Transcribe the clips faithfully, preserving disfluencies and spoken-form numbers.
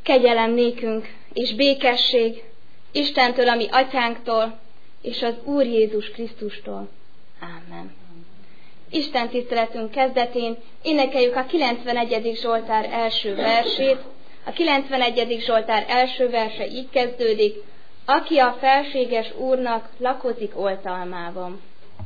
Kegyelem nékünk és békesség Istentől, a mi atyánktól, és az Úr Jézus Krisztustól. Ámen. Isten tiszteletünk kezdetén énekeljük a kilencvenegyedik Zsoltár első versét. A kilencvenegyedik Zsoltár első verse így kezdődik: aki a felséges Úrnak lakozik oltalmában.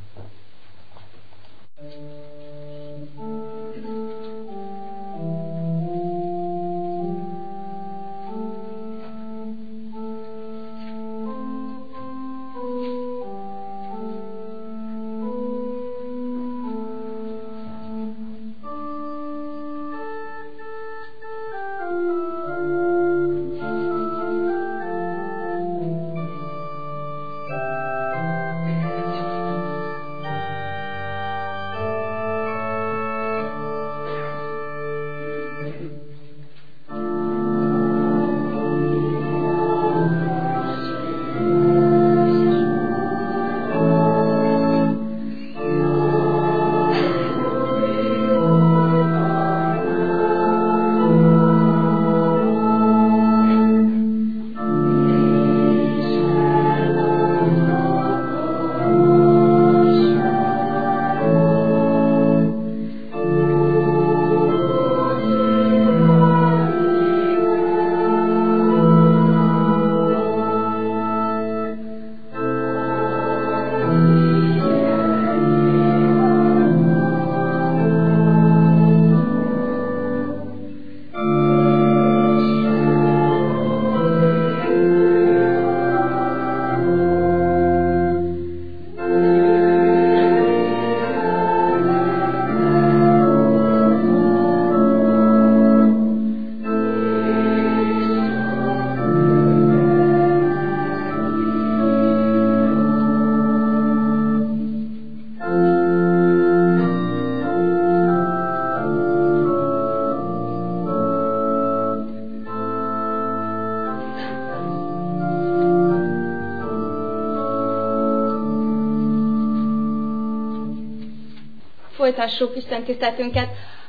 Folytassuk Isten tiszteletünket.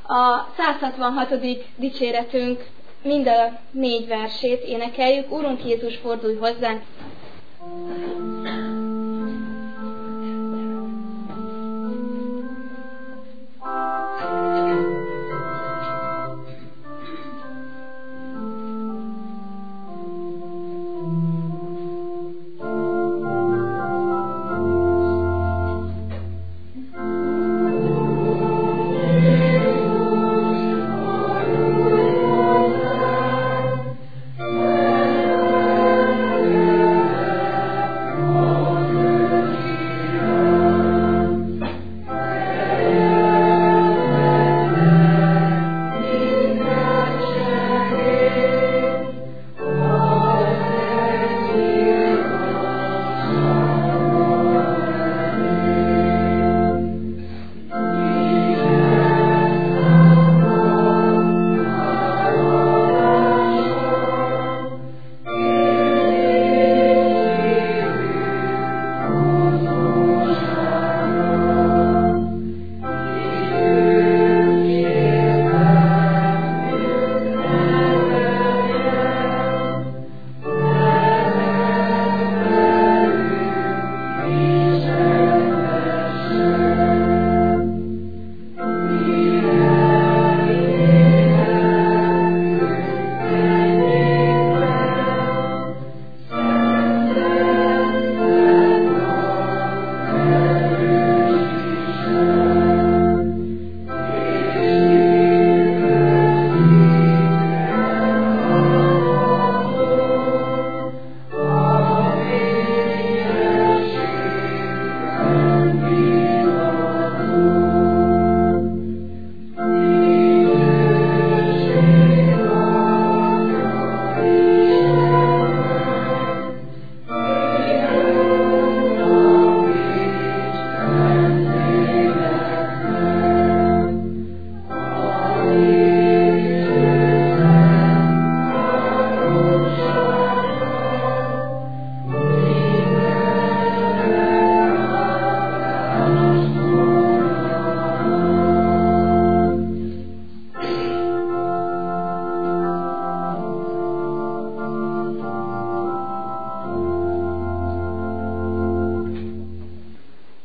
A száz hatvanhatodik dicséretünk mind a négy versét énekeljük. Úrunk Jézus, fordulj hozzánk! Thank you.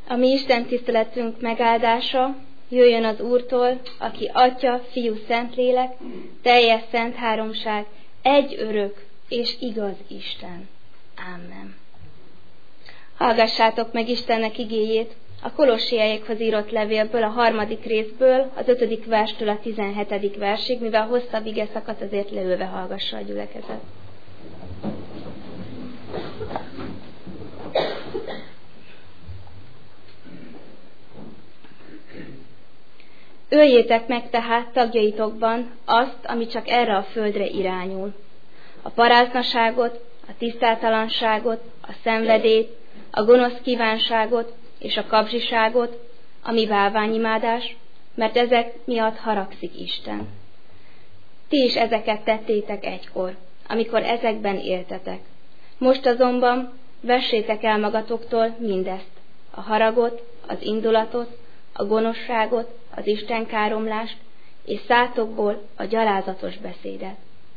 A mi Isten tiszteletünk megáldása jöjjön az Úrtól, aki Atya, Fiú, Szentlélek, teljes szent háromság, egy örök és igaz Isten. Amen. Hallgassátok meg Istennek igéjét a Kolossaiakhoz írott levélből, a harmadik részből, az ötödik verstől a tizenhetedik versig, mivel hosszabb ige szakasz, azért leülve hallgassa a gyülekezet. Öljétek meg tehát tagjaitokban azt, ami csak erre a földre irányul. A paráznaságot, a tisztátalanságot, a szenvedélyt, a gonosz kívánságot és a kapzsiságot, ami bálványimádás, mert ezek miatt haragszik Isten. Ti is ezeket tettétek egykor, amikor ezekben éltetek. Most azonban vessétek el magatoktól mindezt, a haragot, az indulatot, a gonoszságot, az istenkáromlást, és szátokból a gyalázatos beszédet.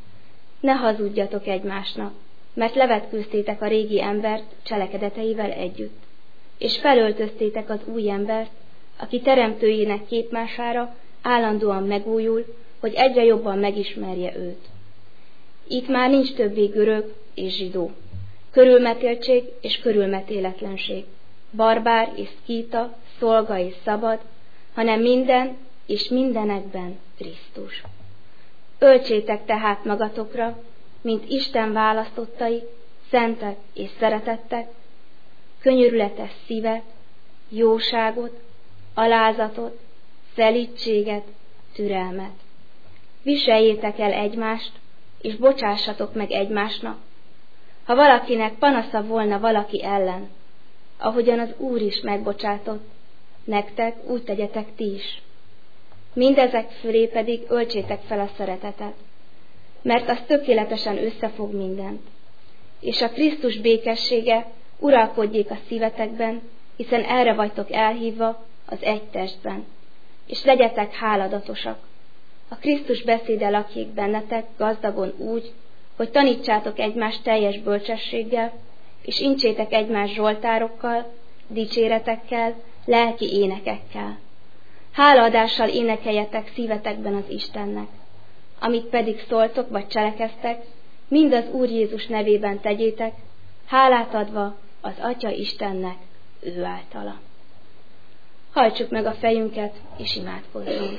Ne hazudjatok egymásnak, mert levetkőztétek a régi embert cselekedeteivel együtt, és felöltöztétek az új embert, aki teremtőjének képmására állandóan megújul, hogy egyre jobban megismerje őt. Itt már nincs többé görög és zsidó, körülmetéltség és körülmetéletlenség, barbár és szkíta, szolga és szabad, hanem minden és mindenekben Krisztus. Öltsétek tehát magatokra, mint Isten választottai, szentek és szeretettek, könyörületes szívet, jóságot, alázatot, szelídséget, türelmet. Viseljétek el egymást, és bocsássatok meg egymásnak, ha valakinek panasza volna valaki ellen, ahogyan az Úr is megbocsátott, nektek úgy tegyetek ti is. Mindezek fölé pedig öltsétek fel a szeretetet, mert az tökéletesen összefog mindent. És a Krisztus békessége uralkodjék a szívetekben, hiszen erre vagytok elhívva az egy testben. És legyetek háladatosak. A Krisztus beszéde lakjék bennetek gazdagon úgy, hogy tanítsátok egymást teljes bölcsességgel, és incsétek egymást zsoltárokkal, dicséretekkel, lelki énekekkel. Hálaadással énekeljetek szívetekben az Istennek. Amit pedig szóltok vagy cselekeztek, mind az Úr Jézus nevében tegyétek, hálát adva az Atya Istennek ő általa. Hajtsuk meg a fejünket, és imádkozzunk.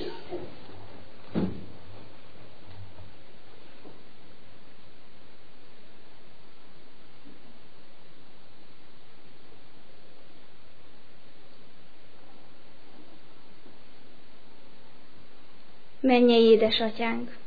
Mennyei édesatyánk,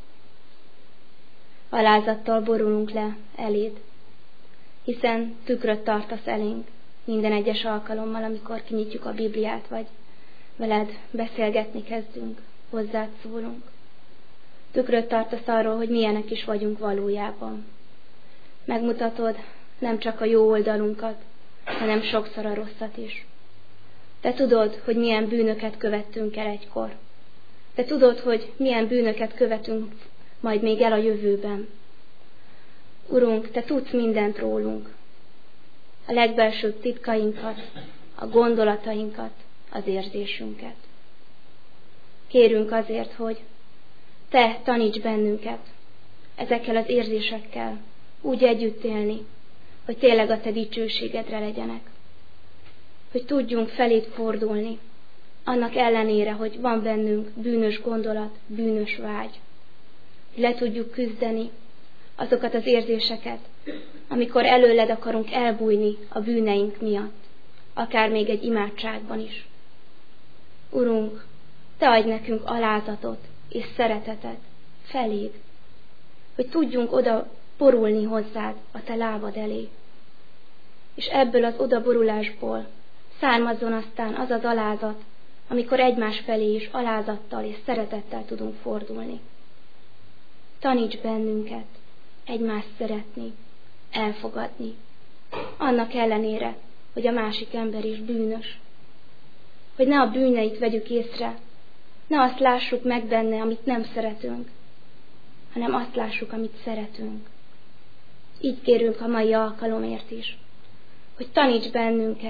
alázattal borulunk le eléd, hiszen tükröt tartasz elénk minden egyes alkalommal, amikor kinyitjuk a Bibliát, vagy veled beszélgetni kezdünk, hozzád szólunk. Tükröt tartasz arról, hogy milyenek is vagyunk valójában. Megmutatod nem csak a jó oldalunkat, hanem sokszor a rosszat is. Te tudod, hogy milyen bűnöket követtünk el egykor. Te tudod, hogy milyen bűnöket követünk majd még el a jövőben. Urunk, Te tudsz mindent rólunk. A legbelsőbb titkainkat, a gondolatainkat, az érzésünket. Kérünk azért, hogy Te taníts bennünket ezekkel az érzésekkel úgy együtt élni, hogy tényleg a Te dicsőségedre legyenek. Hogy tudjunk feléd fordulni, annak ellenére, hogy van bennünk bűnös gondolat, bűnös vágy. Hogy le tudjuk küzdeni azokat az érzéseket, amikor előled akarunk elbújni a bűneink miatt, akár még egy imádságban is. Urunk, Te adj nekünk alázatot és szeretetet feléd, hogy tudjunk oda borulni hozzád a Te lábad elé. És ebből az odaborulásból származzon aztán az az alázat, amikor egymás felé is alázattal és szeretettel tudunk fordulni. Taníts bennünket egymást szeretni, elfogadni, annak ellenére, hogy a másik ember is bűnös. Hogy ne a bűneit vegyük észre, ne azt lássuk meg benne, amit nem szeretünk, hanem azt lássuk, amit szeretünk. Így kérünk a mai alkalomért is, hogy taníts bennünket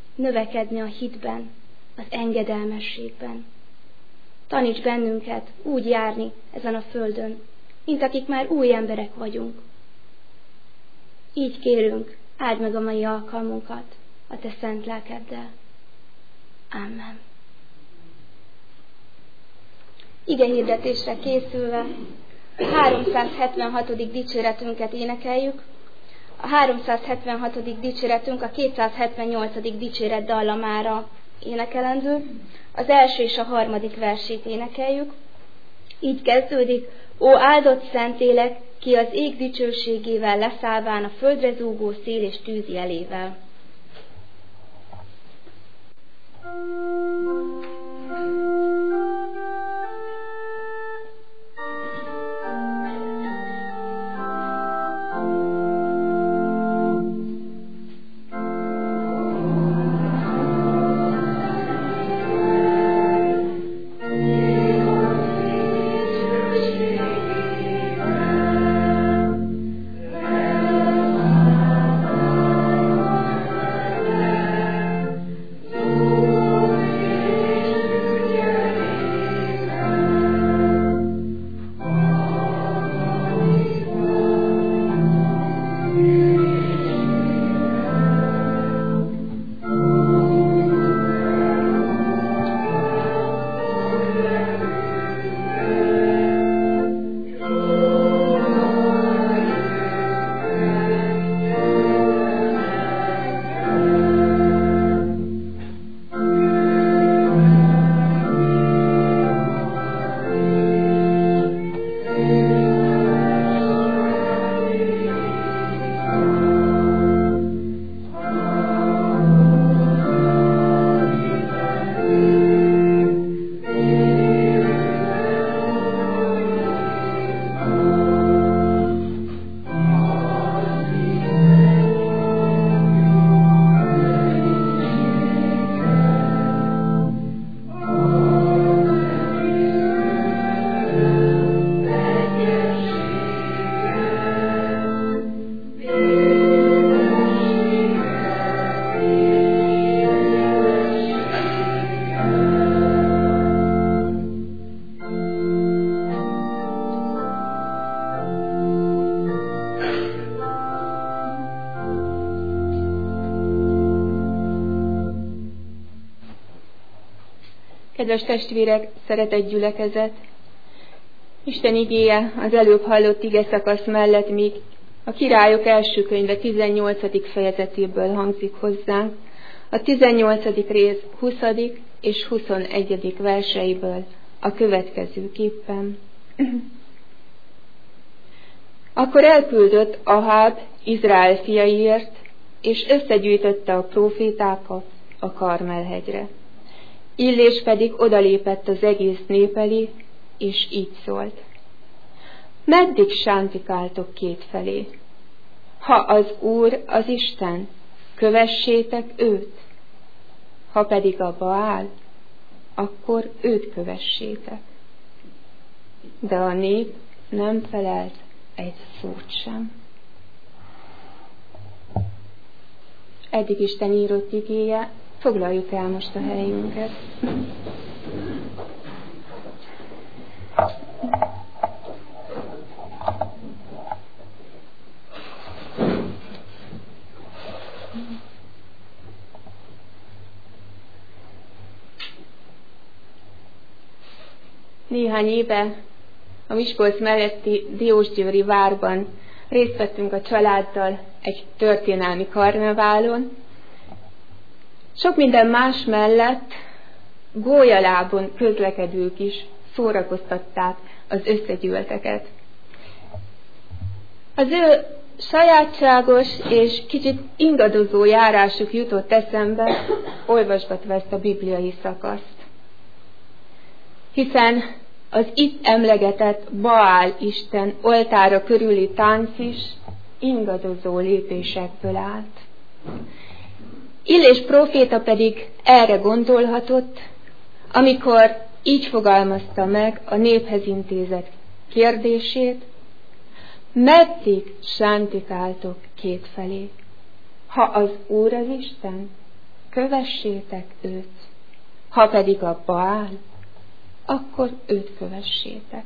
növekedni a hitben, az engedelmességben. Taníts bennünket úgy járni ezen a földön, mint akik már új emberek vagyunk. Így kérünk, áld meg a mai alkalmunkat a te szent lelkeddel. Amen. Ige hirdetésre készülve a háromszázhetvenhatodik dicséretünket énekeljük. A háromszázhetvenhatodik dicséretünk a kétszázhetvennyolcadik dicséret dallamára énekelendő. Az első és a harmadik versét énekeljük. Így kezdődik: Ó áldott Szentlélek, ki az ég dicsőségével leszállván a földre zúgó szél és tűz jelével. Kedves testvérek, szeretett gyülekezet! Isten igéje az előbb hallott ige szakasz mellett még a Királyok első könyve tizennyolcadik fejezetéből hangzik hozzánk, a tizennyolcadik rész huszadik és huszonegyedik verseiből a következőképpen. Akkor elküldött Aháb Izrael fiaiért, és összegyűjtötte a prófétákat a Karmel-hegyre. Illés pedig odalépett az egész nép elé, és így szólt: Meddig sántikáltok kétfelé? Ha az Úr az Isten, kövessétek őt, ha pedig a Baál, akkor őt kövessétek. De a nép nem felelt egy szót sem. Eddig Isten írott igéje, foglaljuk el most a helyünket. Néhány éve a Miskolc melletti Diósgyőri várban részt vettünk a családdal egy történelmi karneválon. Sok minden más mellett gólyalábon közlekedők is szórakoztatták az összegyűlteket. Az ő sajátságos és kicsit ingadozó járásuk jutott eszembe, olvasgatva ezt a bibliai szakaszt. Hiszen az itt emlegetett Baál isten oltára körüli tánc is ingadozó lépésekből állt. Illés próféta pedig erre gondolhatott, amikor így fogalmazta meg a néphez intézett kérdését: meddig sántikáltok kétfelé? Ha az Úr az Isten, kövessétek őt. Ha pedig a Baál, akkor őt kövessétek.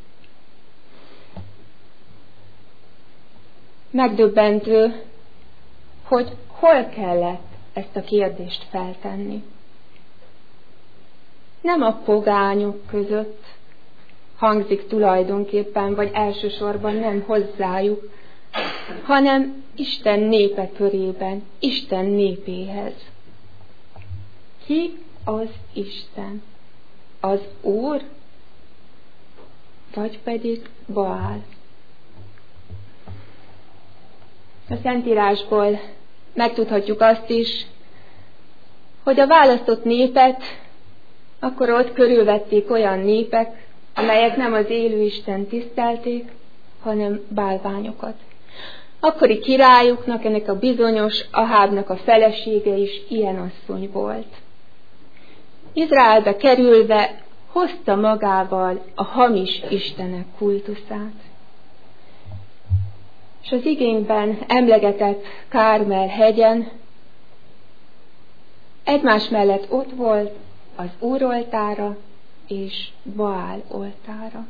Megdöbbentő, hogy hol kellett ezt a kérdést feltenni. Nem a pogányok között hangzik tulajdonképpen, vagy elsősorban nem hozzájuk, hanem Isten népe körében, Isten népéhez. Ki az Isten? Az Úr, vagy pedig Baál? A Szentírásból megtudhatjuk azt is, hogy a választott népet akkor ott körülvették olyan népek, amelyek nem az élő Isten tisztelték, hanem bálványokat. Akkori királyuknak, ennek a bizonyos Ahábnak a felesége is ilyen asszony volt. Izraelbe kerülve hozta magával a hamis istenek kultuszát. És az igényben emlegetett Kármel hegyen egymás mellett ott volt az Úr oltára és Baál oltára.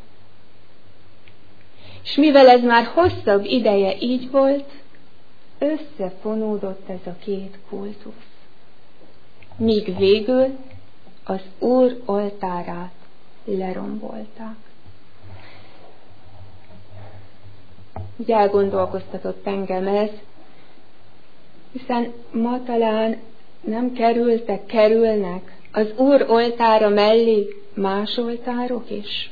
És mivel ez már hosszabb ideje így volt, összefonódott ez a két kultusz. Míg végül az Úr oltárát lerombolták. Úgy elgondolkoztatott engem ez, hiszen ma talán nem kerültek, kerülnek az Úr oltára mellé más oltárok is.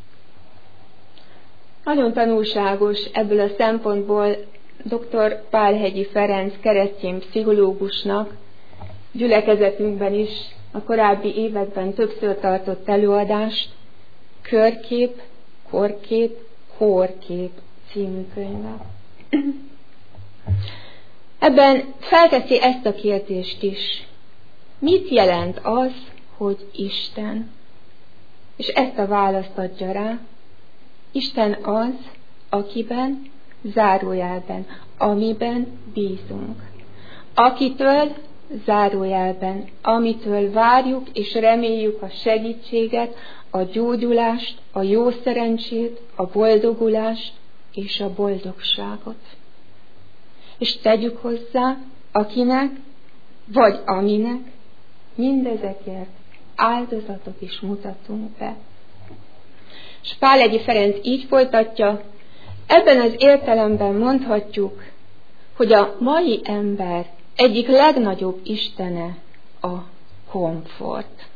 Nagyon tanulságos ebből a szempontból dr. Pálhegyi Ferenc keresztény pszichológusnak gyülekezetünkben is a korábbi években többször tartott előadást, Körkép, Korkép, Kórkép című könyve. Ebben felteszi ezt a kérdést is. Mit jelent az, hogy Isten? És ezt a választ adja rá. Isten az, akiben, zárójelben, amiben bízunk. Akitől, zárójelben, amitől várjuk és reméljük a segítséget, a gyógyulást, a jó szerencsét, a boldogulást és a boldogságot. És tegyük hozzá, akinek, vagy aminek mindezekért áldozatot is mutatunk be. És Pálhegyi Ferenc így folytatja, ebben az értelemben mondhatjuk, hogy a mai ember egyik legnagyobb istene a komfort.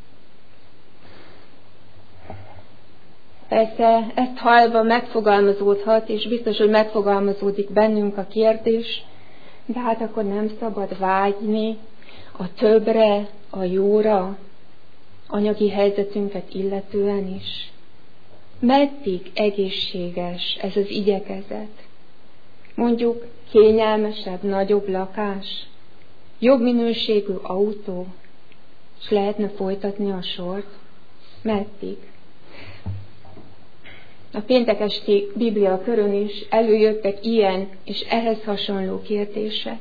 Persze ezt hallva megfogalmazódhat, és biztos, hogy megfogalmazódik bennünk a kérdés, de hát akkor nem szabad vágyni a többre, a jóra, anyagi helyzetünket illetően is. Meddig egészséges ez az igyekezet? Mondjuk kényelmesebb, nagyobb lakás, jobb minőségű autó, és lehetne folytatni a sort? Meddig? A péntekesti Biblia körön is előjöttek ilyen és ehhez hasonló kérdések.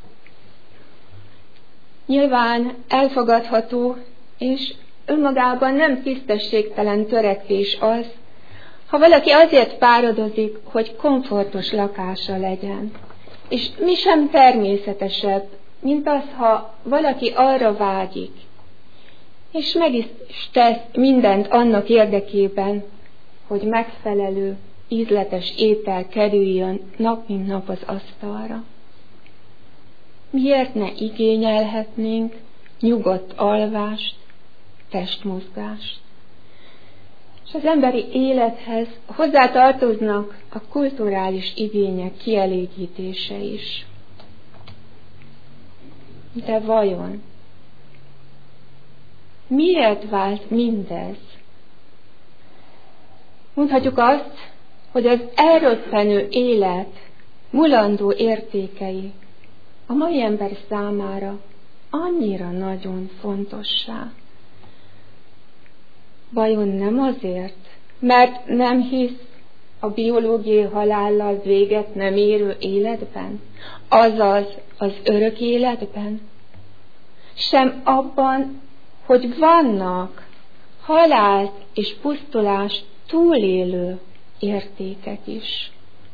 Nyilván elfogadható és önmagában nem tisztességtelen törekvés az, ha valaki azért fáradozik, hogy komfortos lakása legyen. És mi sem természetesebb, mint az, ha valaki arra vágyik, és meg is tesz mindent annak érdekében, hogy megfelelő, ízletes étel kerüljön nap mint nap az asztalra. Miért ne igényelhetnénk nyugodt alvást, testmozgást? És az emberi élethez hozzátartoznak a kulturális igények kielégítése is. De vajon miért vált mindez? Mondhatjuk azt, hogy az elröppenő élet mulandó értékei a mai ember számára annyira nagyon fontossá. Vajon nem azért, mert nem hisz a biológiai halállal véget nem érő életben, azaz az örök életben? sem abban, hogy vannak halált és pusztulást túlélő értékek is.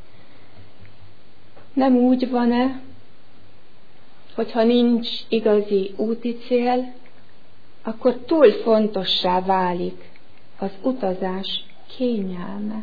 Nem úgy van-e, hogyha nincs igazi úti cél, akkor túl fontossá válik az utazás kényelme.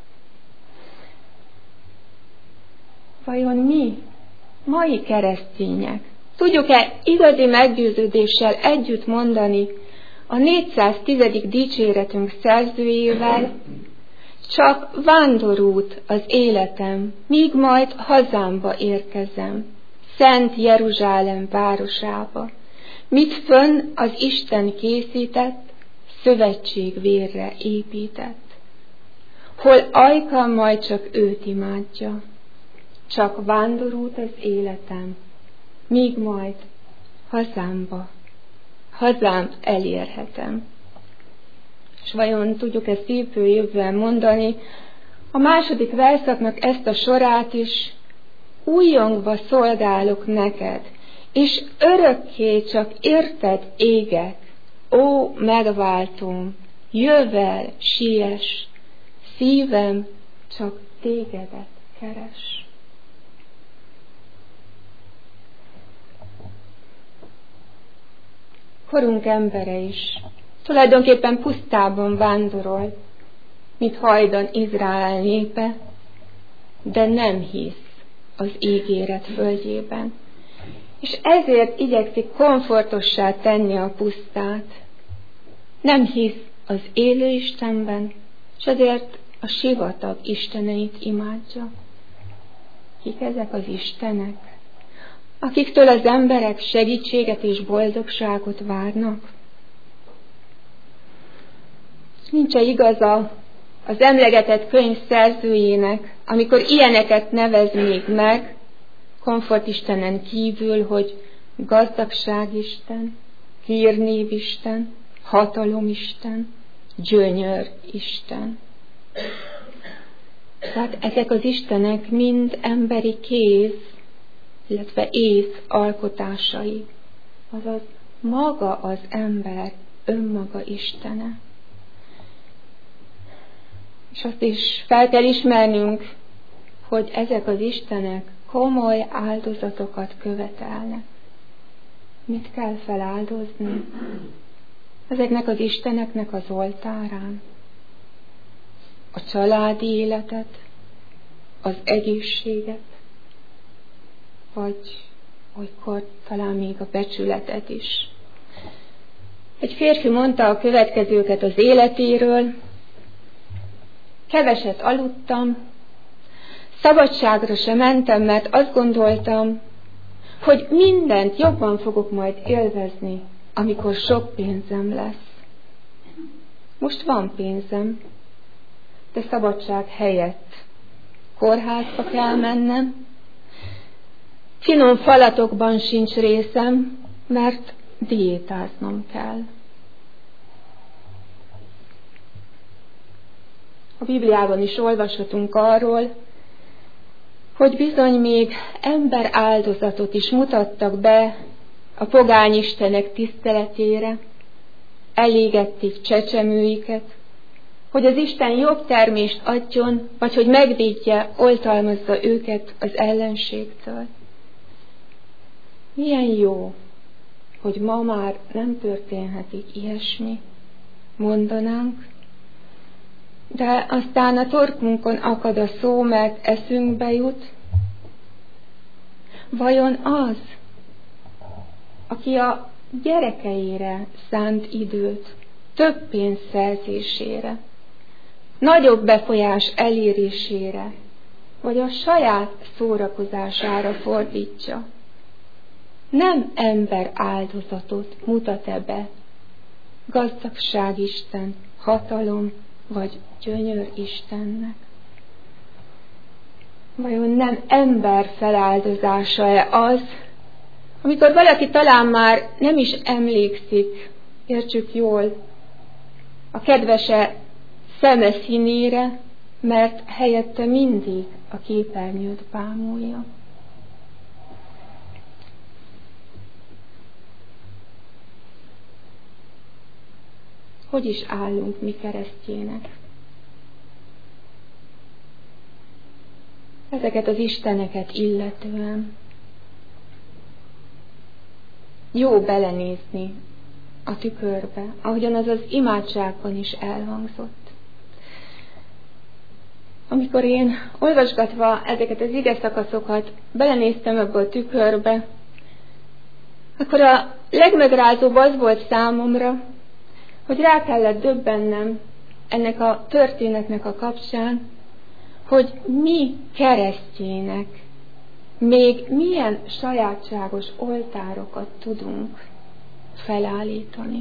Vajon mi, mai keresztények, tudjuk-e igazi meggyőződéssel együtt mondani a négyszáztíz. dicséretünk szerzőjével: csak vándorút az életem, míg majd hazámba érkezem, Szent Jeruzsálem városába, mit fönn az Isten készített, szövetség vérre épített. Hol ajkam majd csak őt imádja, csak vándorút az életem, míg majd hazámba, hazám elérhetem. És vajon tudjuk ezt szívből jövően mondani? A második verszaknak ezt a sorát is: újjongva szolgálok neked, és örökké csak érted égek, ó megváltóm, jöjj el, siess, szívem csak tégedet keres. Korunk embere is tulajdonképpen pusztában vándorol, mint hajdan Izrael népe, de nem hisz az ígéret földjében, és ezért igyekszik komfortossá tenni a pusztát. Nem hisz az élő Istenben, és ezért a sivatag isteneit imádja. Kik ezek az istenek, akiktől az emberek segítséget és boldogságot várnak? Nincs-e igaza az emlegetett könyv szerzőjének, amikor ilyeneket nevez még meg, komfortistenen kívül, hogy gazdagságisten, hírnévisten, hatalomisten, gyönyöristen. Tehát ezek az istenek mind emberi kéz, illetve ész alkotásai, azaz maga az ember önmaga istene. És azt is fel kell ismernünk, hogy ezek az istenek komoly áldozatokat követelnek. Mit kell feláldozni ezeknek az isteneknek az oltárán? A családi életet, az egészséget, vagy olykor talán még a becsületet is. Egy férfi mondta a következőket az életéről: keveset aludtam, szabadságra sem mentem, mert azt gondoltam, hogy mindent jobban fogok majd élvezni, amikor sok pénzem lesz. Most van pénzem, de szabadság helyett kórházba kell mennem, finom falatokban sincs részem, mert diétáznom kell. A Bibliában is olvashatunk arról, hogy bizony még ember áldozatot is mutattak be a pogány istenek tiszteletére, elégették csecsemőiket, hogy az Isten jobb termést adjon, vagy hogy megvédje, oltalmazza őket az ellenségtől. Milyen jó, hogy ma már nem történhetik ilyesmi, mondanánk, de aztán a torkunkon akad a szó, mert eszünkbe jut. Vajon az, aki a gyerekeire szánt időt több pénz szerzésére, nagyobb befolyás elérésére, vagy a saját szórakozására fordítja, nem ember áldozatot mutat-e be gazdagságisten, hatalom vagy gyönyör Istennek? Vajon nem ember feláldozása-e az, amikor valaki talán már nem is emlékszik, értsük jól, a kedvese szeme színére, mert helyette mindig a képernyőt bámulja. hogy is állunk mi keresztjének. Ezeket az isteneket illetően jó belenézni a tükörbe, ahogyan az az imádságban is elhangzott. Amikor én olvasgatva ezeket az ige szakaszokat belenéztem ebbe a tükörbe, akkor a legmegrázóbb az volt számomra, hogy rá kellett döbbennem ennek a történetnek a kapcsán, hogy mi keresztjének még milyen sajátságos oltárokat tudunk felállítani.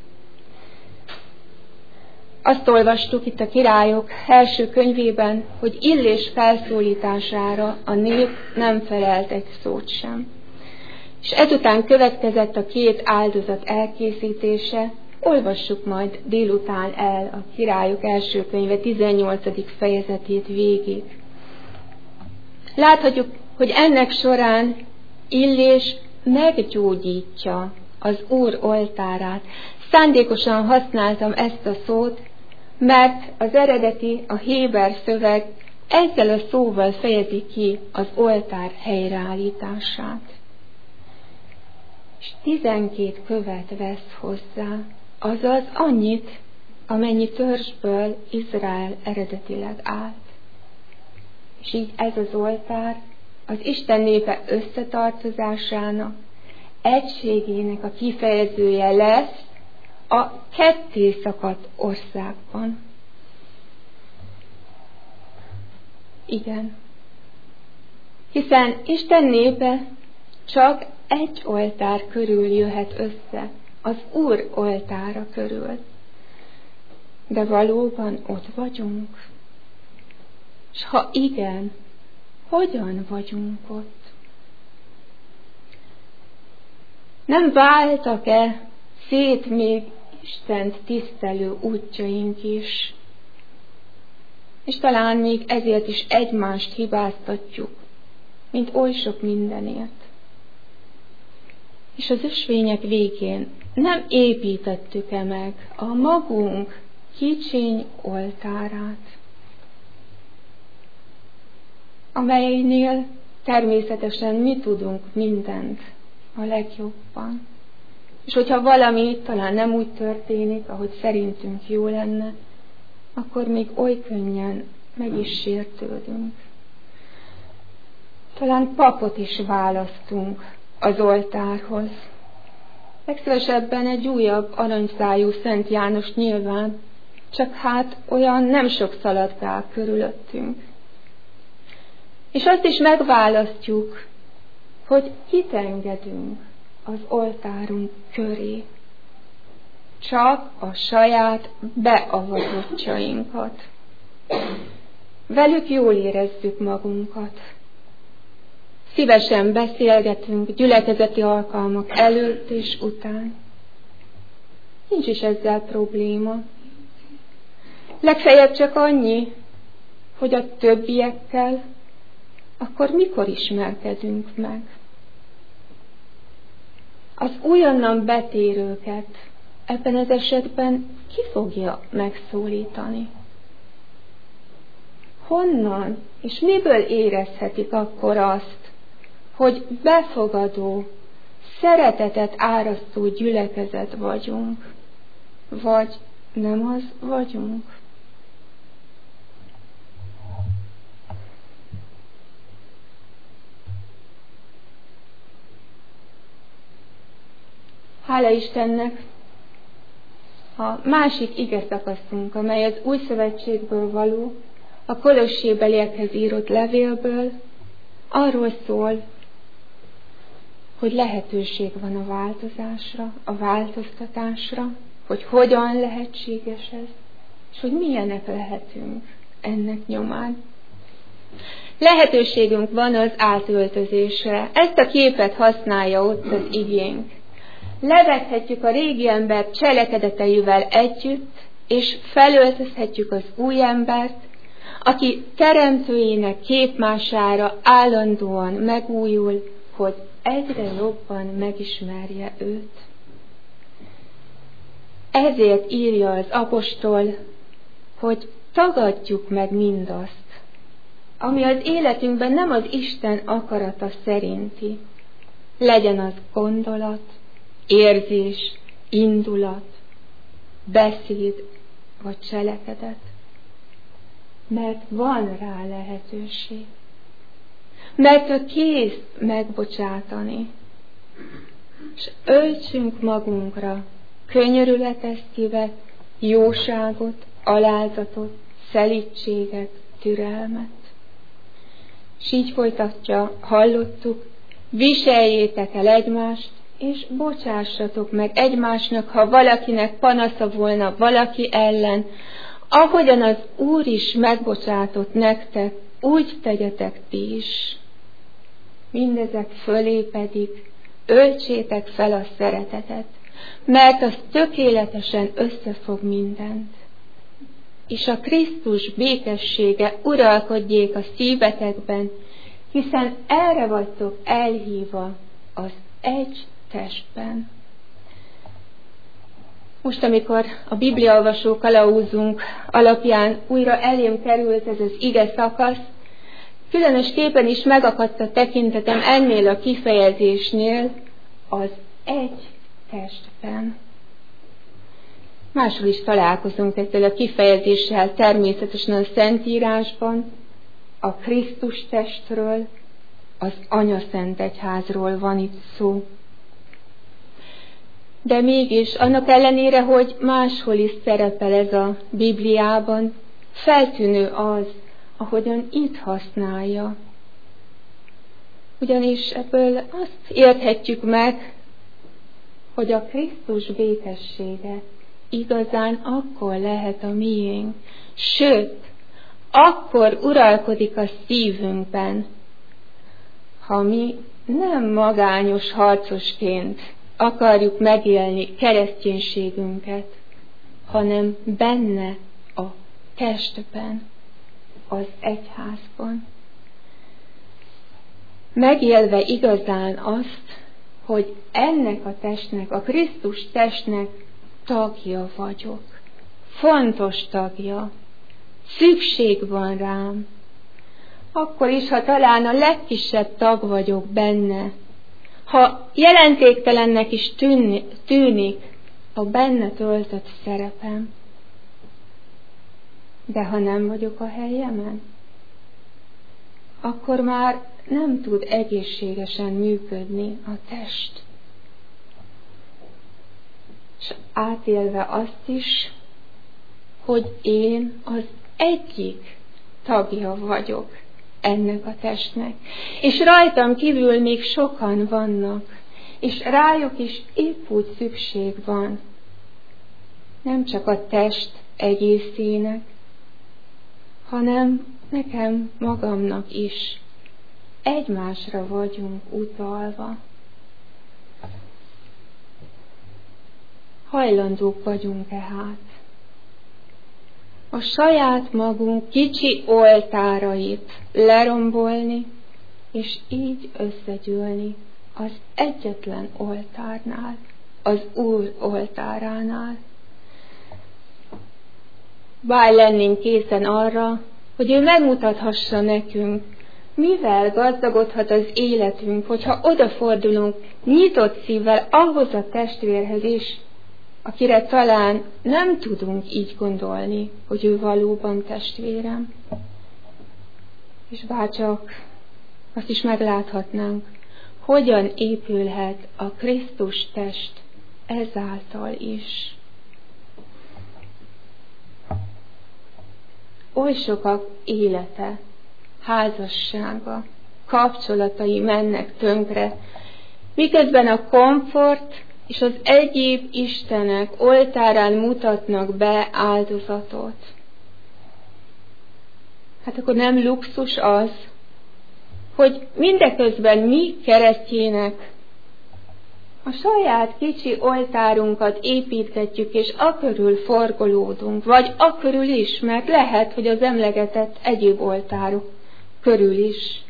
Azt olvastuk itt a Királyok első könyvében, hogy Illés felszólítására a nép nem felelt egy szót sem. És ezután következett a két áldozat elkészítése. Olvassuk majd délután el a Királyok első könyve tizennyolcadik fejezetét végig. Láthatjuk, hogy ennek során Illés meggyógyítja az Úr oltárát. Szándékosan használtam ezt a szót, mert az eredeti, a héber szöveg ezzel a szóval fejezi ki az oltár helyreállítását. És tizenkét követ vesz hozzá, azaz annyit, amennyi törzsből Izrael eredetileg állt. És így ez az oltár az Isten népe összetartozásának, egységének a kifejezője lesz a ketté szakadt országban. Igen. Hiszen Isten népe csak egy oltár körül jöhet össze, az Úr oltára körül. De valóban ott vagyunk? És ha igen, hogyan vagyunk ott? Nem váltak-e szét még Istent tisztelő útjaink is? És talán még ezért is egymást hibáztatjuk, mint oly sok mindenért. És az ösvények végén nem építettük-e meg a magunk kicsiny oltárát, amelynél természetesen mi tudunk mindent a legjobban. És hogyha valami talán nem úgy történik, ahogy szerintünk jó lenne, akkor még oly könnyen meg is sértődünk. Talán papot is választunk az oltárhoz. Legszívesebben egy újabb aranyszájú Szent János nyilván, csak hát olyan nem sok szaladgál körülöttünk. És azt is megválasztjuk, hogy kit engedünk az oltárunk köré. Csak a saját beavatottjainkat. Velük jól érezzük magunkat. Szívesen beszélgetünk gyülekezeti alkalmak előtt és után. Nincs is ezzel probléma. Legfeljebb csak annyi, hogy a többiekkel akkor mikor ismerkedünk meg. Az újonnan betérőket ebben az esetben ki fogja megszólítani? Honnan és miből érezhetik akkor azt, hogy befogadó, szeretetet árasztó gyülekezet vagyunk, vagy nem az vagyunk? Hála Istennek, a másik ige szakaszunk, amely az Új Szövetségből való, a Kolossébeliekhez írott levélből, arról szól, hogy lehetőség van a változásra, a változtatásra, hogy hogyan lehetséges ez, és hogy milyenek lehetünk ennek nyomán. Lehetőségünk van az átöltözésre. Ezt a képet használja ott az igénk. Levethetjük a régi ember cselekedeteivel együtt, és felöltözhetjük az új embert, aki teremtőjének képmására állandóan megújul, hogy egyre jobban megismerje őt. Ezért írja az apostol, hogy tagadjuk meg mindazt, ami az életünkben nem az Isten akarata szerinti. Legyen az gondolat, érzés, indulat, beszéd vagy cselekedet. Mert van rá lehetőség. Mert ő kész megbocsátani. És öltsünk magunkra könyörületes szívet, jóságot, alázatot, szelídséget, türelmet. És így folytatja, hallottuk, viseljétek el egymást, és bocsássatok meg egymásnak, ha valakinek panasza volna valaki ellen, ahogyan az Úr is megbocsátott nektek, úgy tegyetek ti is. Mindezek fölé pedig öltsétek fel a szeretetet, mert az tökéletesen összefog mindent. És a Krisztus békessége uralkodjék a szívetekben, hiszen erre vagytok elhívva az egy testben. Most, amikor a bibliaolvasó kalauzunk alapján újra elém került ez az ige szakasz, különösképpen is megakadt a tekintetem ennél a kifejezésnél, az egy testben. Máshol is találkozunk ezzel a kifejezéssel, természetesen a Szentírásban, a Krisztus testről, az Anyaszentegyházról van itt szó. De mégis, annak ellenére, hogy máshol is szerepel ez a Bibliában, feltűnő az, ahogyan itt használja. Ugyanis ebből azt érthetjük meg, hogy a Krisztus békessége igazán akkor lehet a miénk, sőt, akkor uralkodik a szívünkben, ha mi nem magányos harcosként akarjuk megélni kereszténységünket, hanem benne a testben, az egyházban. Megélve igazán azt, hogy ennek a testnek, a Krisztus testnek tagja vagyok. Fontos tagja. Szükség van rám. Akkor is, ha talán a legkisebb tag vagyok benne, ha jelentéktelennek is tűnik, tűnik a benne töltött szerepem, de ha nem vagyok a helyemen, akkor már nem tud egészségesen működni a test. És átélve azt is, hogy én az egyik tagja vagyok ennek a testnek, és rajtam kívül még sokan vannak, és rájuk is épp úgy szükség van. Nem csak a test egészének, hanem nekem magamnak is. Egymásra vagyunk utalva. Hajlandók vagyunk-e hát a saját magunk kicsi oltárait lerombolni, és így összegyűlni az egyetlen oltárnál, az Úr oltáránál. Bár lennénk készen arra, hogy ő megmutathassa nekünk, mivel gazdagodhat az életünk, hogyha odafordulunk nyitott szívvel ahhoz a testvérhez is, akire talán nem tudunk így gondolni, hogy ő valóban testvérem. És bárcsak azt is megláthatnánk, hogyan épülhet a Krisztus test ezáltal is. Oly sokak élete, házassága, kapcsolatai mennek tönkre, miközben a komfort és az egyéb istenek oltárán mutatnak be áldozatot. Hát akkor nem luxus az, hogy mindeközben mi keresztjének a saját kicsi oltárunkat építgetjük, és akörül forgolódunk, vagy akörül is, mert lehet, hogy az emlegetett egyéb oltárok körül is.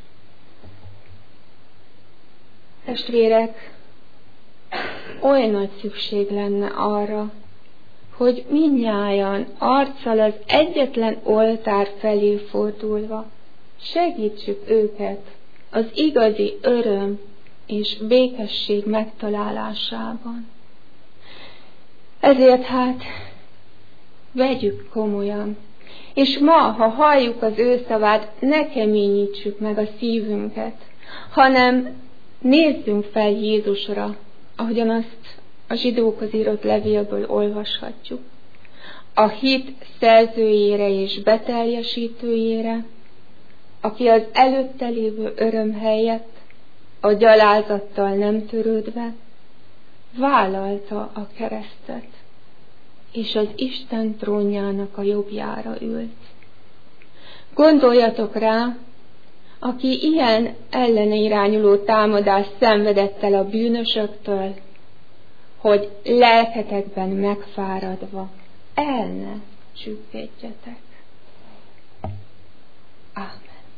Testvérek, oly nagy szükség lenne arra, hogy mindnyájan arccal az egyetlen oltár felé fordulva segítsük őket az igazi öröm és békesség megtalálásában. Ezért hát vegyük komolyan, és ma, ha halljuk az ő szavát, ne keményítsük meg a szívünket, hanem nézzünk fel Jézusra, ahogyan azt a zsidókhoz írott levélből olvashatjuk. A hit szerzőjére és beteljesítőjére, aki az előtte lévő öröm helyett, a gyalázattal nem törődve, vállalta a keresztet, és az Isten trónjának a jobbjára ült. Gondoljatok rá, aki ilyen ellene irányuló támadást szenvedett el a bűnösöktől, hogy lelketekben megfáradva el ne csüggedjetek. Ámen.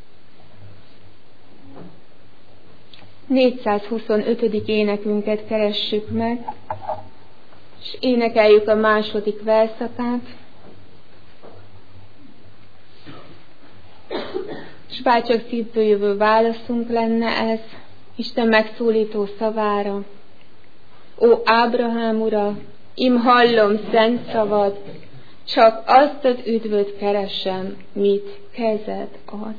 négyszázhuszonötödik énekünket keressük meg, és énekeljük a második verszakát. És bárcsak szívből jövő válaszunk lenne ez Isten megszólító szavára. Ó Ábrahám ura, im hallom szent szavad, csak azt az üdvöt keresem, mit kezed ad.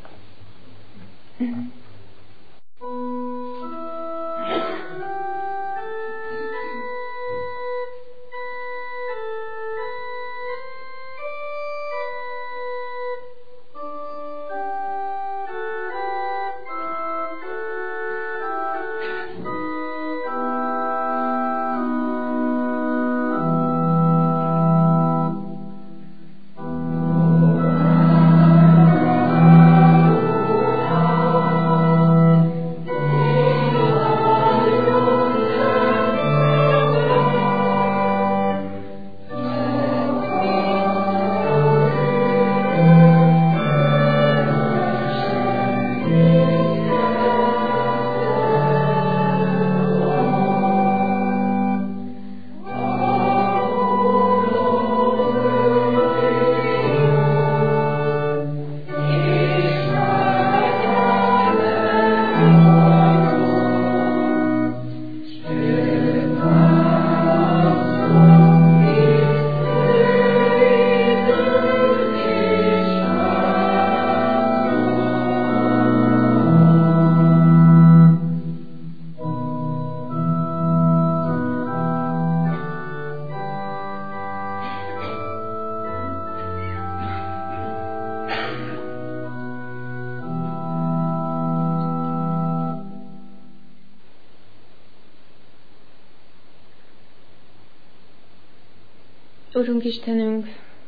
Urunk Istenünk,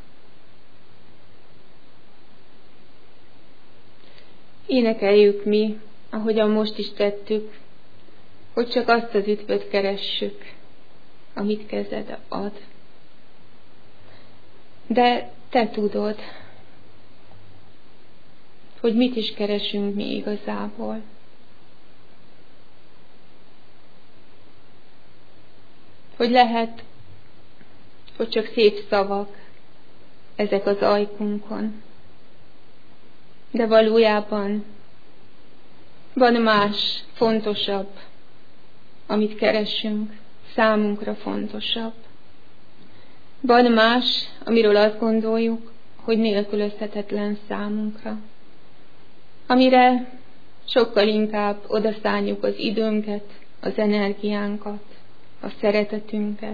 énekeljük mi, ahogyan most is tettük, hogy csak azt az üdvöt keressük, amit kezed ad. De Te tudod, hogy mit is keresünk mi igazából. Hogy lehet, hogy csak szép szavak ezek az ajkunkon. De valójában van más, fontosabb, amit keresünk, számunkra fontosabb. Van más, amiről azt gondoljuk, hogy nélkülözhetetlen számunkra. Amire sokkal inkább odaszálljuk az időnket, az energiánkat, a szeretetünket.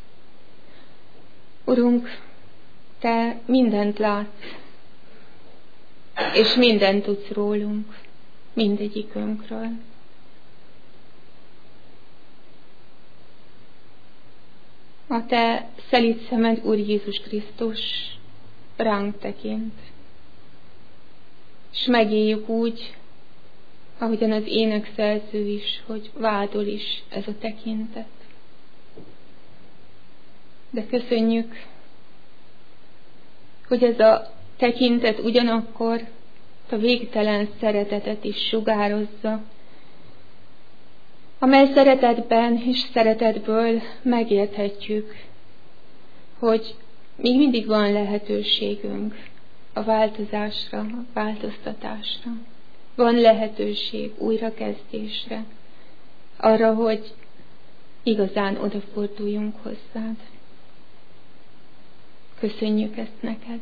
Urunk, Te mindent látsz, és mindent tudsz rólunk, mindegyikünkről. A Te szelíd szemed, Úr Jézus Krisztus, ránk tekint, és megéljük úgy, ahogyan az énekszerző is, hogy vádol is ez a tekintet. De köszönjük, hogy ez a tekintet ugyanakkor a végtelen szeretetet is sugározza, amely szeretetben és szeretetből megérthetjük, hogy még mindig van lehetőségünk a változásra, a változtatásra. Van lehetőség újrakezdésre, arra, hogy igazán odaforduljunk hozzád. Köszönjük ezt neked.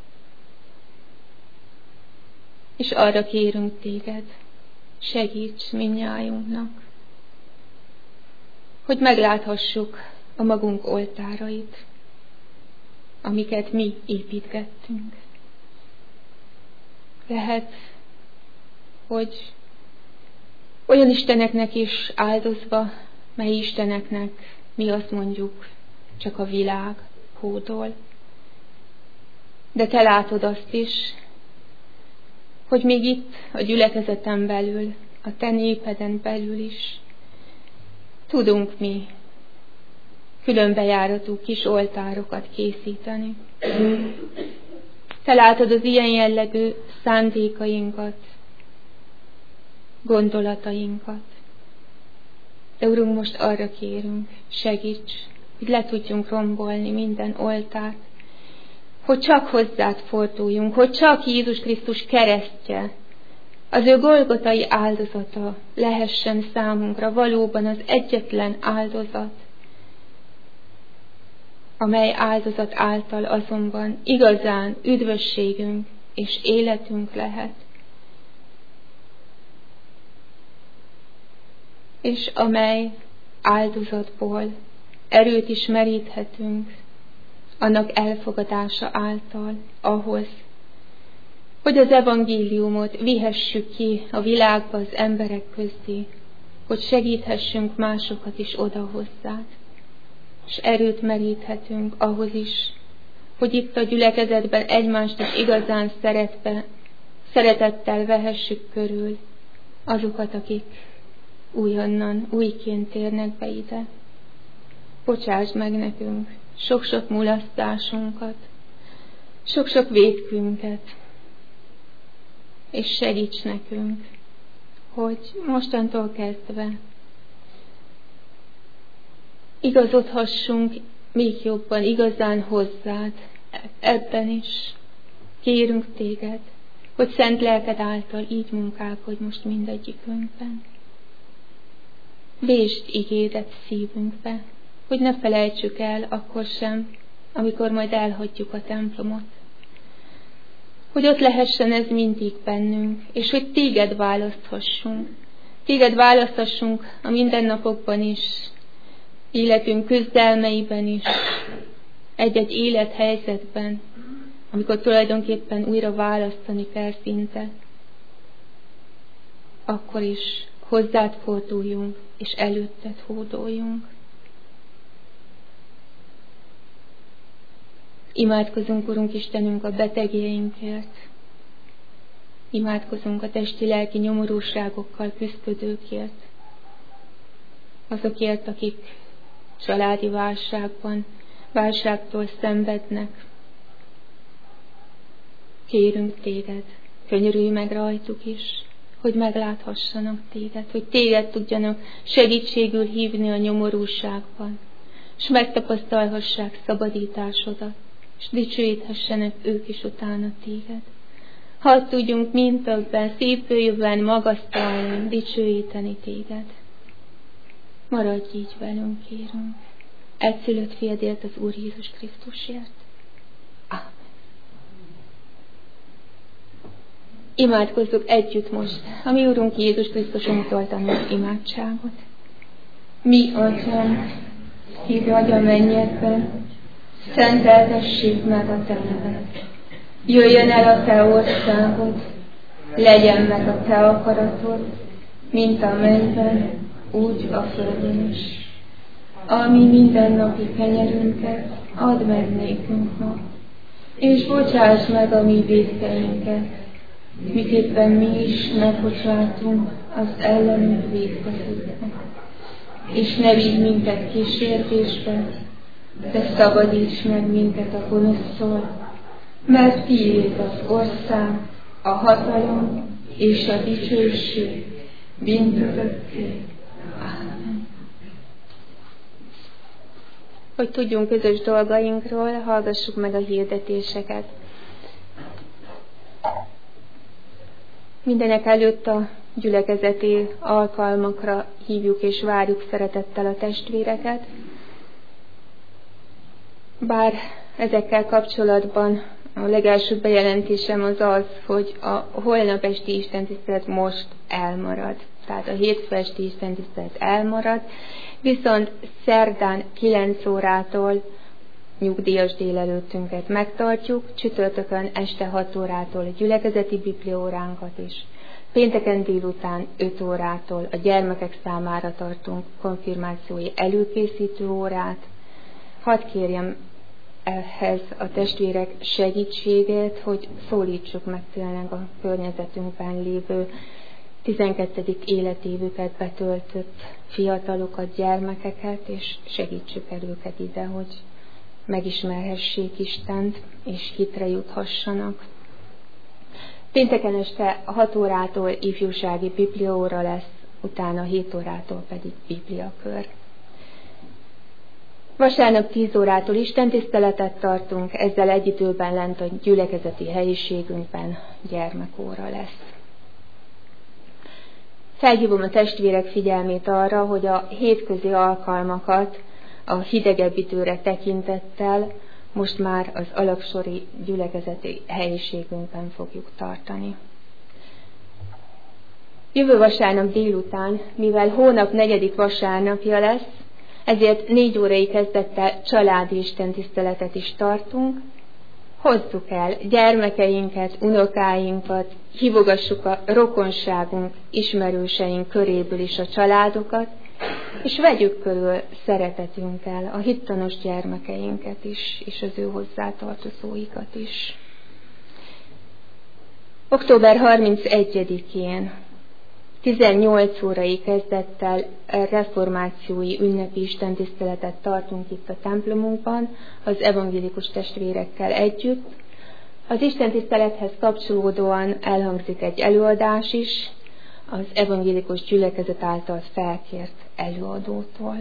És arra kérünk téged, segíts mindnyájunknak, hogy megláthassuk a magunk oltárait, amiket mi építgettünk. Lehet, hogy olyan isteneknek is áldozva, mely isteneknek mi azt mondjuk, csak a világ hódol. De te látod azt is, hogy még itt a gyülekezeten belül, a te népeden belül is tudunk mi különbejáratú kis oltárokat készíteni. Te látod az ilyen jellegű szándékainkat, gondolatainkat. De Urunk, most arra kérünk, segíts, hogy le tudjunk rombolni minden oltárt, hogy csak hozzád forduljunk, hogy csak Jézus Krisztus keresztje, az ő golgotai áldozata lehessen számunkra valóban az egyetlen áldozat, amely áldozat által azonban igazán üdvösségünk és életünk lehet. És amely áldozatból erőt is meríthetünk annak elfogadása által ahhoz, hogy az evangéliumot vihessük ki a világba az emberek közé, hogy segíthessünk másokat is oda hozzád, és erőt meríthetünk ahhoz is, hogy itt a gyülekezetben egymást is igazán szeretve, szeretettel vehessük körül azokat, akik újonnan, újként térnek be ide. Bocsásd meg nekünk sok-sok mulasztásunkat, sok-sok vétkünket, és segíts nekünk, hogy mostantól kezdve igazodhassunk még jobban, igazán hozzád ebben is. Kérünk téged, hogy szent lelked által így munkálkodj most mindegyikünkben. Vésd igédet szívünkbe, hogy ne felejtsük el akkor sem, amikor majd elhagyjuk a templomot. Hogy ott lehessen ez mindig bennünk, és hogy téged választhassunk. Téged választhassunk a mindennapokban is, életünk küzdelmeiben is, egy-egy élethelyzetben, amikor tulajdonképpen újra választani kell szinte, akkor is hozzád forduljunk, és előtted hódoljunk. Imádkozunk, Urunk Istenünk, a betegjeinkért. Imádkozunk a testi-lelki nyomorúságokkal küzdködőkért. Azokért, akik családi válságban, válságtól szenvednek. Kérünk téged, könyörülj meg rajtuk is, hogy megláthassanak téged, hogy téged tudjanak segítségül hívni a nyomorúságban, és megtapasztalhassák szabadításodat, és dicsőíthessenek ők is utána téged. Hadd tudjunk mindtöbben, szépülőben magasztalni, dicsőíteni téged. Maradj így velünk, kérünk. Egyszülött fiadért, az Úr Jézus Krisztusért. Ámen. Imádkozzuk együtt most a mi Úrunk Jézus Krisztusunktól tanult imádságot. Mi, Atyánk, ki vagy a mennyekben, szenteltessék meg a te neved. Jöjjön el a te országod, legyen meg a te akaratod, mint a mennyben, úgy a földön is. Ami mindennapi kenyerünket add meg nékünk ma, és bocsáss meg a mi vétkeinket, miképpen mi is megbocsátunk az ellenünk vétkezőknek. És ne vigy minket kísértésbe, de szabadíts meg minket a gonosztól, mert tiéd az ország, a hatalom és a dicsőség mindörökké. Ámen. Hogy tudjunk közös dolgainkról, hallgassuk meg a hirdetéseket. Mindenek előtt a gyülekezeti alkalmakra hívjuk és várjuk szeretettel a testvéreket. Bár ezekkel kapcsolatban a legelső bejelentésem az az, hogy a holnap esti istentisztelet most elmarad. Tehát a hétfő esti istentisztelet elmarad, viszont szerdán kilenc órától nyugdíjas délelőttünket megtartjuk, csütörtökön este hat órától a gyülekezeti bibliaóránkat is. Pénteken délután öt órától a gyermekek számára tartunk konfirmációi előkészítő órát. Hadd kérjem ehhez a testvérek segítségét, hogy szólítsuk meg tényleg a környezetünkben lévő tizenkettedik életévüket betöltött fiatalokat, gyermekeket, és segítsük el őket ide, hogy megismerhessék Istent, és hitre juthassanak. Pénteken este hat órától ifjúsági bibliaóra lesz, utána hét órától pedig bibliakör. Vasárnap tíz órától istentiszteletet tartunk, ezzel egy időben lent a gyülekezeti helyiségünkben gyermekóra lesz. Felhívom a testvérek figyelmét arra, hogy a hétközi alkalmakat a hidegebb időre tekintettel most már az alaksori gyülekezeti helyiségünkben fogjuk tartani. Jövő vasárnap délután, mivel hónap negyedik vasárnapja lesz, ezért négy órai kezdettel családi istentiszteletet is tartunk. Hozzuk el gyermekeinket, unokáinkat, hívogassuk a rokonságunk, ismerőseink köréből is a családokat, és vegyük körül szeretetünkkel a hittanos gyermekeinket is, és az ő hozzátartozóikat is. október harmincegyedikén tizennyolc órai kezdettel reformációi ünnepi istentiszteletet tartunk itt a templomunkban, az evangélikus testvérekkel együtt. Az istentisztelethez kapcsolódóan elhangzik egy előadás is, az evangélikus gyülekezet által felkért előadótól.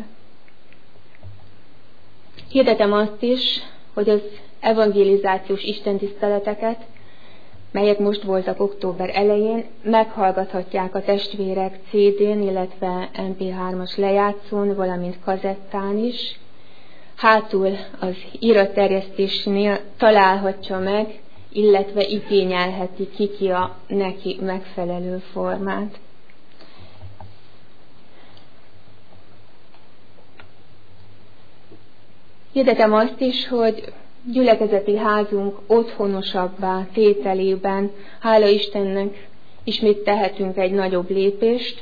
Hirdetem azt is, hogy az evangelizációs istentiszteleteket, melyek most voltak október elején, meghallgathatják a testvérek cé dén, illetve em pé hármas lejátszón, valamint kazettán is. Hátul az iratterjesztésnél találhatja meg, illetve igényelheti ki ki a neki megfelelő formát. Hirdetem azt is, hogy gyülekezeti házunk otthonosabbá tételében, hála Istennek, ismét tehetünk egy nagyobb lépést.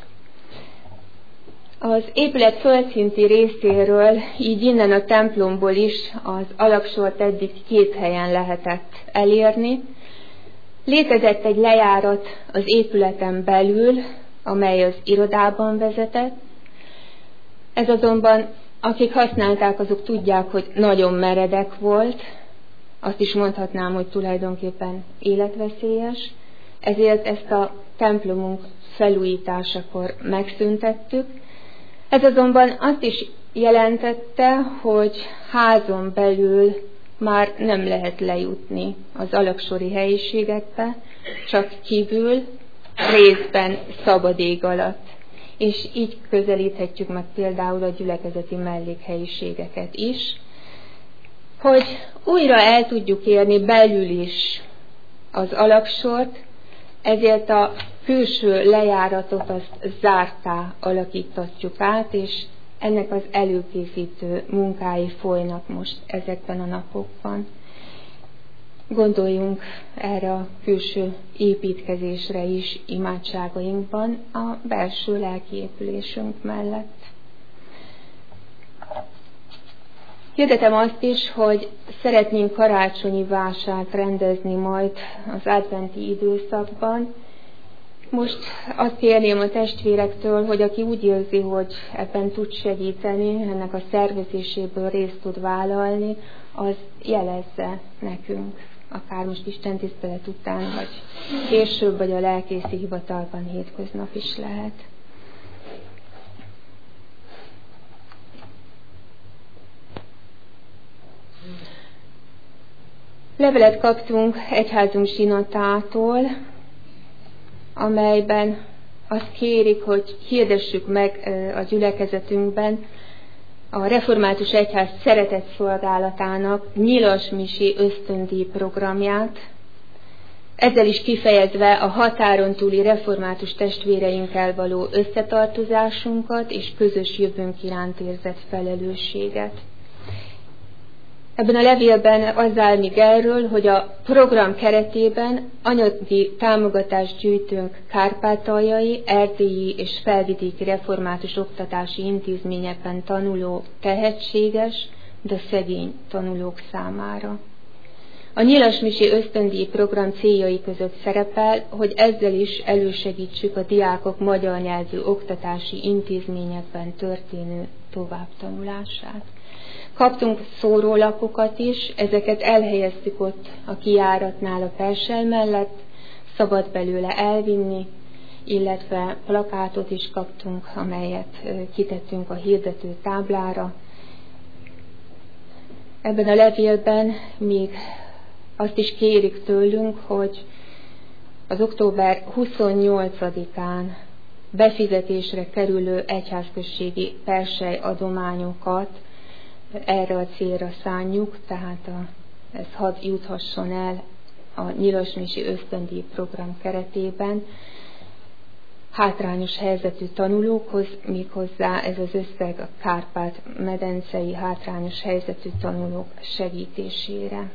Az épület földszinti részéről, így innen a templomból is az alaksort eddig két helyen lehetett elérni. Létezett egy lejárat az épületen belül, amely az irodában vezetett. Ez azonban, akik használták, azok tudják, hogy nagyon meredek volt. Azt is mondhatnám, hogy tulajdonképpen életveszélyes. Ezért ezt a templomunk felújításakor megszüntettük. Ez azonban azt is jelentette, hogy házon belül már nem lehet lejutni az alaksori helyiségekbe, csak kívül, részben szabad ég alatt. És így közelíthetjük meg például a gyülekezeti mellékhelyiségeket is, hogy újra el tudjuk érni belül is az alaksort, ezért a külső lejáratot azt zártá alakítatjuk át, és ennek az előkészítő munkái folynak most ezekben a napokban. Gondoljunk erre a külső építkezésre is imádságainkban a belső lelkiépülésünk mellett. Hirdetem azt is, hogy szeretnénk karácsonyi vását rendezni majd az adventi időszakban. Most azt kérném a testvérektől, hogy aki úgy érzi, hogy ebben tud segíteni, ennek a szervezéséből részt tud vállalni, az jelezze nekünk, akár most istentisztelet után, vagy később, vagy a lelkészi hivatalban hétköznap is lehet. Levelet kaptunk egyházunk zsinatától, amelyben azt kérik, hogy hirdessük meg a gyülekezetünkben a Református Egyház szeretetszolgálatának nyilasmisi ösztöndíj programját, ezzel is kifejezve a határon túli református testvéreinkkel való összetartozásunkat és közös jövőnk iránt érzett felelősséget. Ebben a levélben az áll még erről, hogy a program keretében anyagi támogatást gyűjtünk kárpátaljai, erdélyi és felvidéki református oktatási intézményekben tanuló tehetséges, de szegény tanulók számára. A nyilasmisi ösztöndíj program céljai között szerepel, hogy ezzel is elősegítsük a diákok magyar nyelvű oktatási intézményekben történő továbbtanulását. Kaptunk szórólapokat is, ezeket elhelyeztük ott a kijáratnál a persely mellett, szabad belőle elvinni, illetve plakátot is kaptunk, amelyet kitettünk a hirdető táblára. Ebben a levélben még azt is kérik tőlünk, hogy az október huszonnyolcadikán befizetésre kerülő egyházközségi persely adományokat erre a célra szánjuk, tehát a, ez hadd juthasson el a nyilasmisi ösztöndíj program keretében hátrányos helyzetű tanulókhoz, méghozzá ez az összeg a Kárpát-medencei hátrányos helyzetű tanulók segítésére.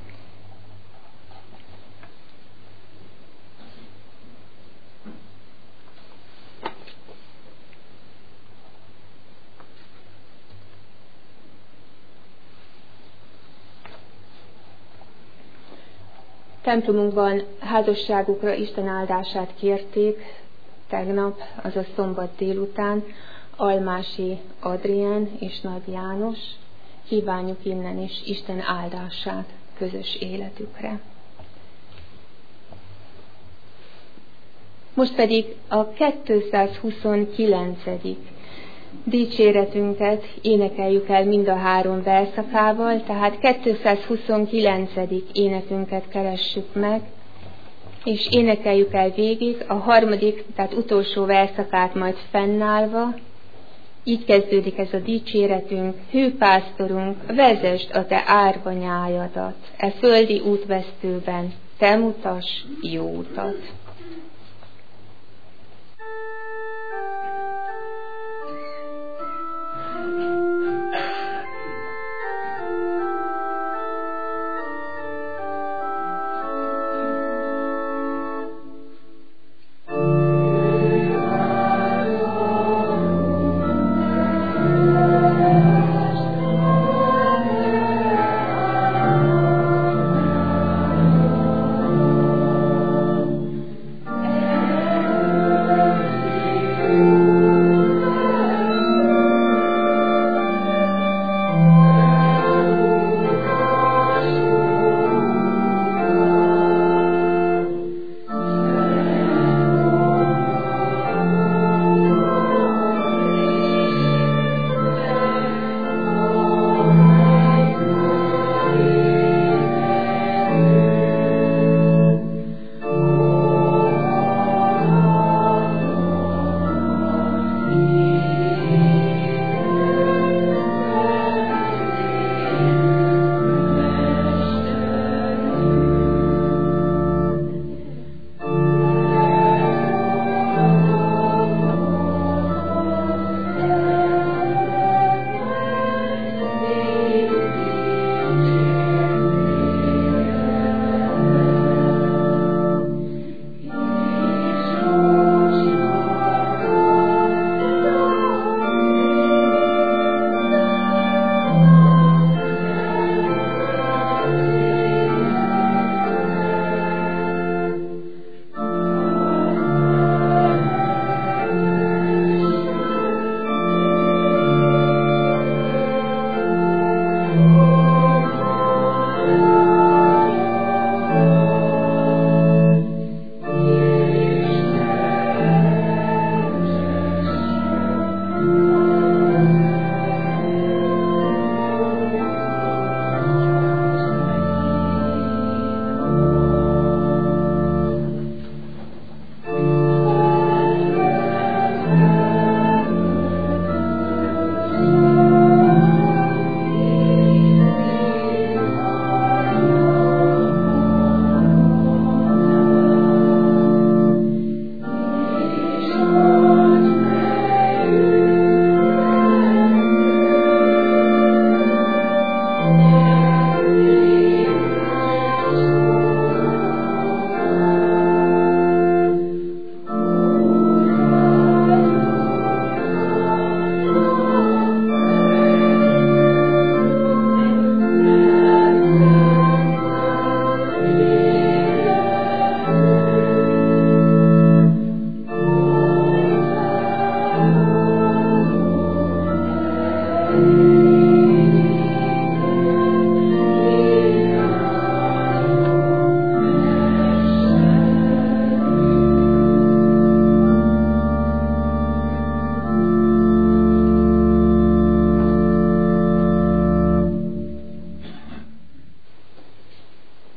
Templomunkban házasságukra Isten áldását kérték tegnap, azaz szombat délután, Almási Adrián és Nagy János. Kívánjuk innen is Isten áldását közös életükre. Most pedig a kétszázhuszonkilencedik dicséretünket énekeljük el mind a három verszakával, tehát kétszázhuszonkilencedik énekünket keressük meg, és énekeljük el végig a harmadik, tehát utolsó verszakát majd fennállva. Így kezdődik ez a dicséretünk: hű pásztorunk, vezesd a te árva nyájadat, e földi útvesztőben, te mutass jó utat.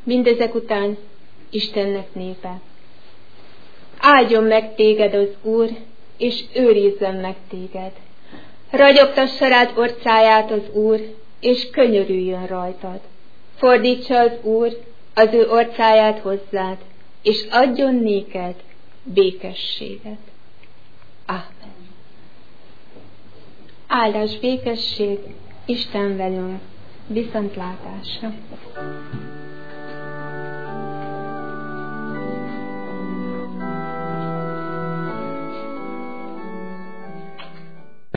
Mindezek után Istennek népe. Áldjon meg téged az Úr, és őrizzen meg téged. Ragyogtassa rád orcáját az Úr, és könyörüljön rajtad. Fordítsa az Úr az ő orcáját hozzád, és adjon néked békességet. Ámen. Áldás, békesség, Isten velünk, viszontlátásra.